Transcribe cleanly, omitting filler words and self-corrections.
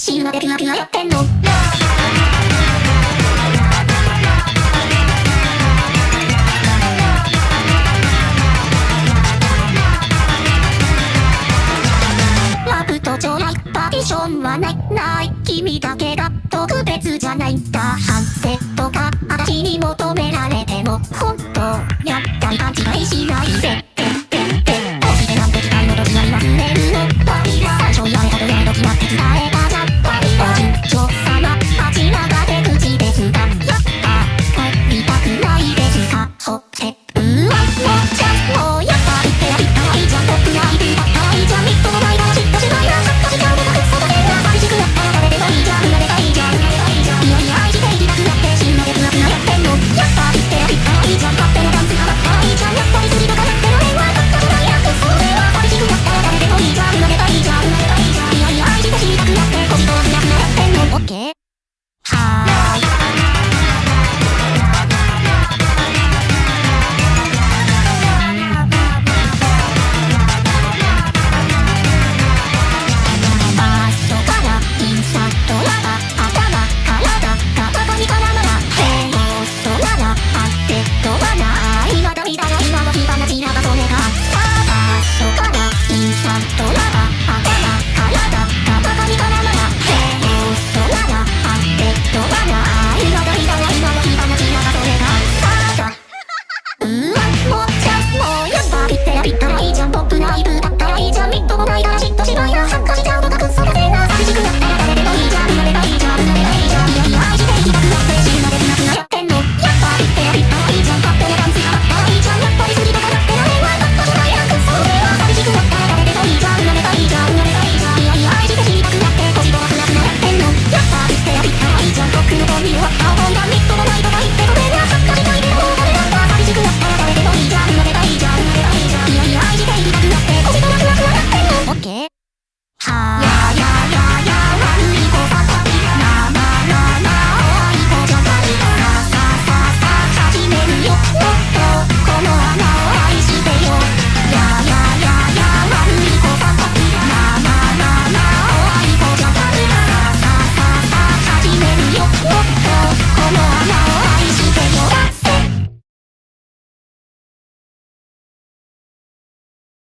死ぬまでピュアピュアやってんの。ラブと将来パーティションはない君だけが特別じゃないんだ。反省とか私に求められても本当やったり勘違いしないで。